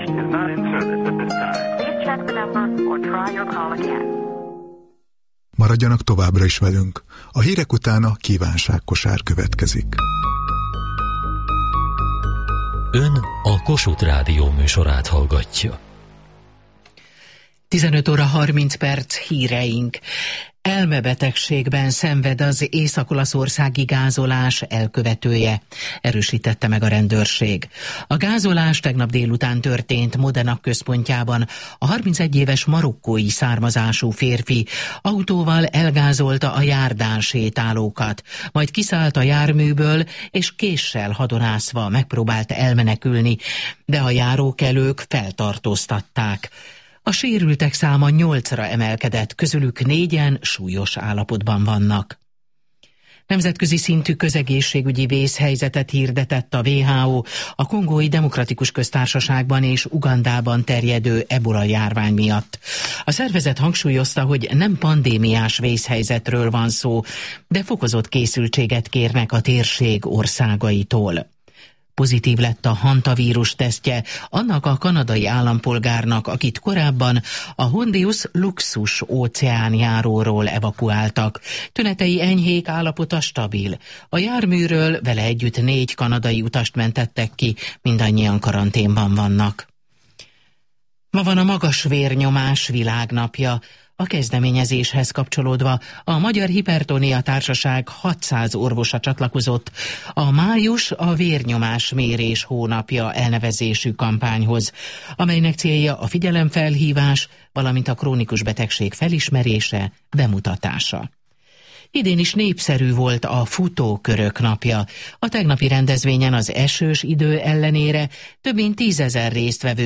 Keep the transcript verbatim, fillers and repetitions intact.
is not in service at this time. Please check the number or try your call again. Maradjanak továbbra is velünk. A hírek után a kívánságkosár következik. Ön a Kossuth Rádió műsorát hallgatja. tizenöt óra harminc perc híreink. Elmebetegségben szenved az észak-olaszországi gázolás elkövetője, erősítette meg a rendőrség. A gázolás tegnap délután történt Modena központjában. A harmincegy éves marokkói származású férfi autóval elgázolta a járdán sétálókat, majd kiszállt a járműből, és késsel hadonászva megpróbált elmenekülni, de a járókelők feltartóztatták. A sérültek száma nyolcra emelkedett, közülük négyen súlyos állapotban vannak. Nemzetközi szintű közegészségügyi vészhelyzetet hirdetett a dupla vé há ó a Kongói Demokratikus Köztársaságban és Ugandában terjedő ebola járvány miatt. A szervezet hangsúlyozta, hogy nem pandémiás vészhelyzetről van szó, de fokozott készültséget kérnek a térség országaitól. Pozitív lett a hantavírus tesztje annak a kanadai állampolgárnak, akit korábban a Hondius luxus óceánjáróról evakuáltak. Tünetei enyhék, állapota stabil. A járműről vele együtt négy kanadai utast mentettek ki, mindannyian karanténban vannak. Ma van a magas vérnyomás világnapja. A kezdeményezéshez kapcsolódva a Magyar Hipertónia Társaság hatszáz orvosa csatlakozott a Május a vérnyomás mérés hónapja elnevezésű kampányhoz, amelynek célja a figyelemfelhívás, valamint a krónikus betegség felismerése, bemutatása. Idén is népszerű volt a futókörök napja. A tegnapi rendezvényen az esős idő ellenére több mint tízezer résztvevő